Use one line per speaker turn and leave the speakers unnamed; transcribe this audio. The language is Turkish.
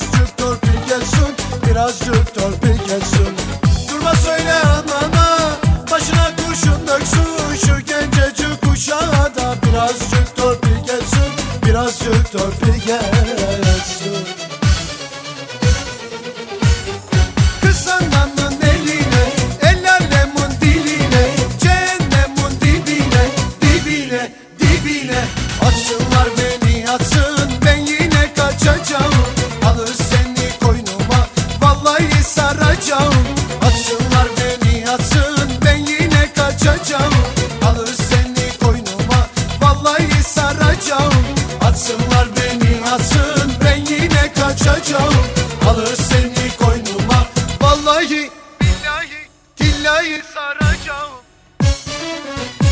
birazcık torpil gelsin, birazcık torpil gelsin. Durma söyle anana, başına kurşun döksün, şu gencecik uşağa da birazcık torpil gelsin, birazcık torpil gelsin. Kız ananın eline, el alemin diline, cehennemin dibine, dibine, dibine. Atsınlar beni atsın, ben yine kaçacağım. Alır seni koynuma, vallahi saracağım. Atsınlar beni atsın, ben yine kaçacağım. Alır seni koynuma, vallahi saracağım. Atsınlar beni atsın, ben yine kaçacağım. Alır seni koynuma, vallahi billahi tillahi saracağım.